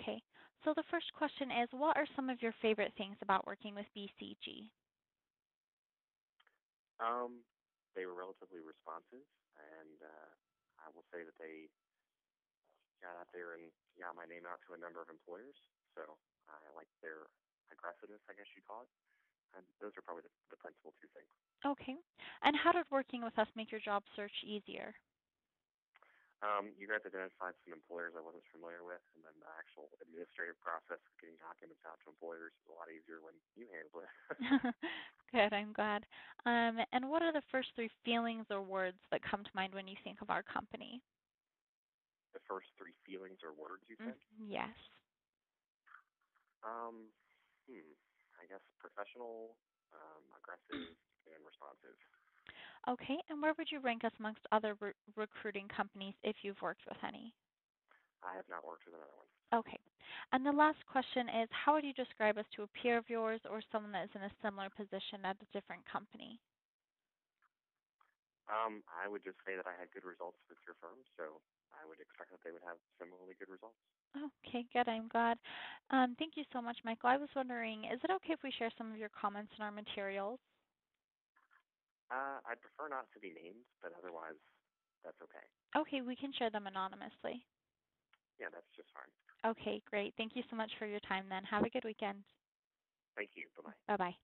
Okay, so the first question is, what are some of your favorite things about working with BCG? Um, they were relatively responsive, and I will say that they got out there and got my name out to a number of employers. So I like their aggressiveness, I guess you'd call it. And those are probably the principal two things. Okay, and how did working with us make your job search easier? You guys identified some employers I wasn't familiar with, and then the actual administrative process of getting documents out to employers is a lot easier when you handle it. Good, I'm glad. And what are the first three feelings or words that come to mind when you think of our company? The first three feelings or words you said? Yes. Um, I guess professional, aggressive, and responsive. Okay, and where would you rank us amongst other recruiting companies if you've worked with any? I have not worked with another one. Okay, and the last question is, how would you describe us to a peer of yours or someone that is in a similar position at a different company? I would just say that I had good results with your firm, so I would expect that they would have similarly good results. Okay, good. I'm glad. Thank you so much, Michael. I was wondering, is it okay if we share some of your comments in our materials? I'd prefer not to be named, but otherwise, that's okay. Okay, we can share them anonymously. Yeah, that's just fine. Okay, great. Thank you so much for your time then. Have a good weekend. Thank you. Bye-bye. Bye-bye.